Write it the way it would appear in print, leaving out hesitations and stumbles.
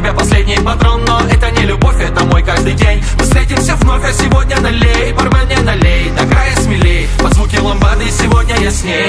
тебя последний патрон, но это не любовь, это мой каждый день. Мы встретимся вновь, а сегодня налей, бармен, не налей, до края смелей. Под звуки ламбады сегодня я с ней.